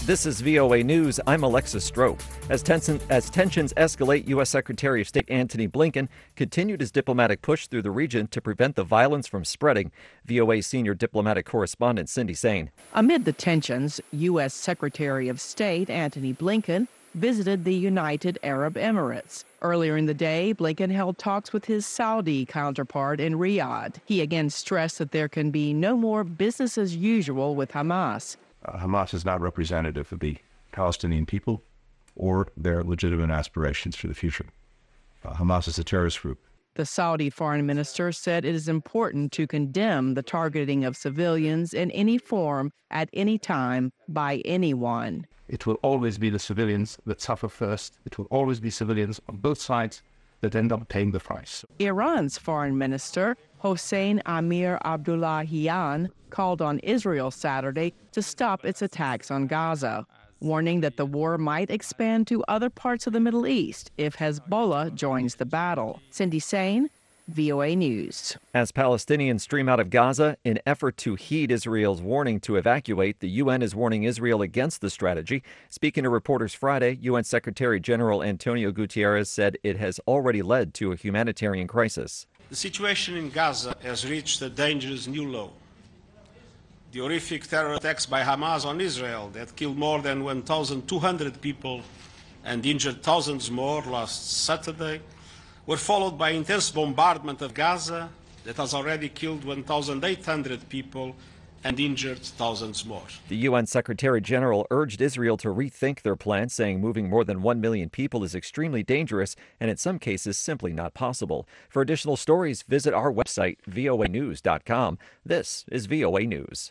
This is VOA News. I'm Alexis Strope. As tensions escalate, U.S. Secretary of State Antony Blinken continued his diplomatic push through the region to prevent the violence from spreading. VOA senior diplomatic correspondent Cindy Sain. Amid the tensions, U.S. Secretary of State Antony Blinken visited the United Arab Emirates. Earlier in the day, Blinken held talks with his Saudi counterpart in Riyadh. He again stressed that there can be no more business as usual with Hamas. Hamas is not representative of the Palestinian people or their legitimate aspirations for the future. Hamas is a terrorist group. The Saudi foreign minister said it is important to condemn the targeting of civilians in any form at any time by anyone. It will always be the civilians that suffer first. It will always be civilians on both sides that end up paying the price. Iran's foreign minister, Hossein Amir Abdullahian, called on Israel Saturday to stop its attacks on Gaza, warning that the war might expand to other parts of the Middle East if Hezbollah joins the battle. Cindy Sain, VOA News. As Palestinians stream out of Gaza in effort to heed Israel's warning to evacuate, the UN is warning Israel against the strategy. Speaking to reporters Friday, UN Secretary General Antonio Guterres said it has already led to a humanitarian crisis. The situation in Gaza has reached a dangerous new low. The horrific terror attacks by Hamas on Israel that killed more than 1,200 people and injured thousands more last Saturday were followed by intense bombardment of Gaza that has already killed 1,800 people and injured thousands more. The UN Secretary General urged Israel to rethink their plan, saying moving more than 1 million people is extremely dangerous and in some cases simply not possible. For additional stories, visit our website, voanews.com. This is VOA News.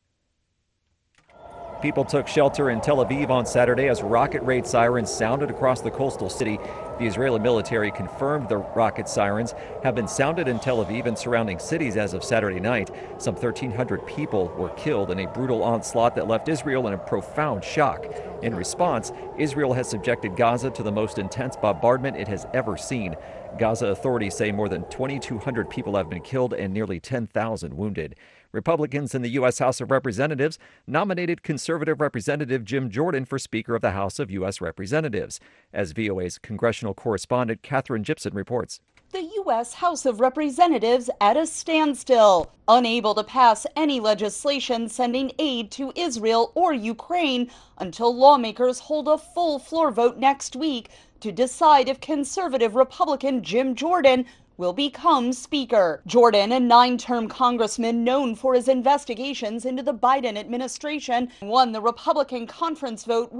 People took shelter in Tel Aviv on Saturday as rocket raid sirens sounded across the coastal city. The Israeli military confirmed the rocket sirens have been sounded in Tel Aviv and surrounding cities as of Saturday night. Some 1,300 people were killed in a brutal onslaught that left Israel in a profound shock. In response, Israel has subjected Gaza to the most intense bombardment it has ever seen. Gaza authorities say more than 2,200 people have been killed and nearly 10,000 wounded. Republicans in the U.S. House of Representatives nominated conservative Representative Jim Jordan for Speaker of the House of U.S. Representatives. As VOA's congressional correspondent Katherine Gibson reports. The U.S. House of Representatives at a standstill, unable to pass any legislation sending aid to Israel or Ukraine until lawmakers hold a full floor vote next week to decide if conservative Republican Jim Jordan will become Speaker. Jordan, a 9-term congressman known for his investigations into the Biden administration, won the Republican conference vote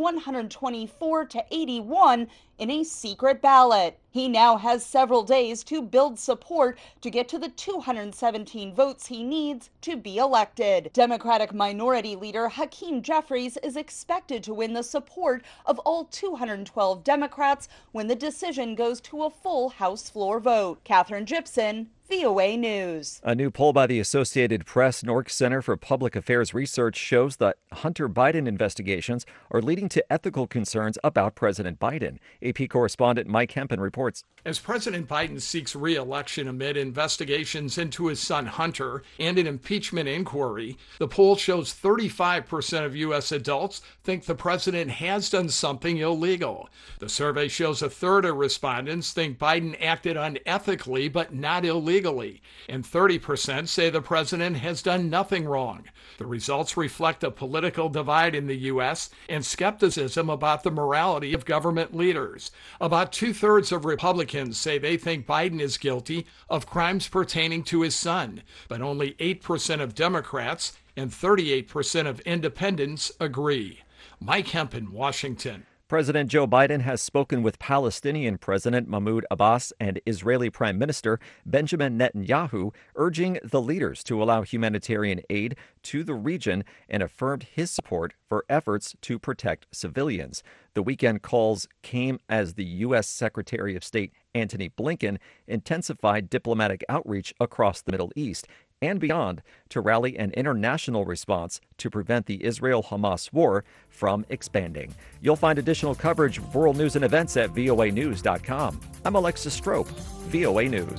124-81 in a secret ballot. He now has several days to build support to get to the 217 votes he needs to be elected. Democratic Minority Leader Hakeem Jeffries is expected to win the support of all 212 Democrats when the decision goes to a full House floor vote. Katherine Gibson, VOA News. A new poll by the Associated Press Nork Center for Public Affairs Research shows that Hunter Biden investigations are leading to ethical concerns about President Biden. AP correspondent Mike Hempen reports. As President Biden seeks re-election amid investigations into his son Hunter and an impeachment inquiry, the poll shows 35% of U.S. adults think the president has done something illegal. The survey shows a third of respondents think Biden acted unethically but not illegally, and 30% say the president has done nothing wrong. The results reflect a political divide in the U.S. and skepticism about the morality of government leaders. About 2/3 of Republicans say they think Biden is guilty of crimes pertaining to his son, but only 8% of Democrats and 38% of independents agree. Mike Hempen, Washington. President Joe Biden has spoken with Palestinian President Mahmoud Abbas and Israeli Prime Minister Benjamin Netanyahu, urging the leaders to allow humanitarian aid to the region and affirmed his support for efforts to protect civilians. The weekend calls came as the U.S. Secretary of State Antony Blinken intensified diplomatic outreach across the Middle East and beyond to rally an international response to prevent the Israel-Hamas war from expanding. You'll find additional coverage of world news and events at voanews.com. I'm Alexis Strope, VOA News.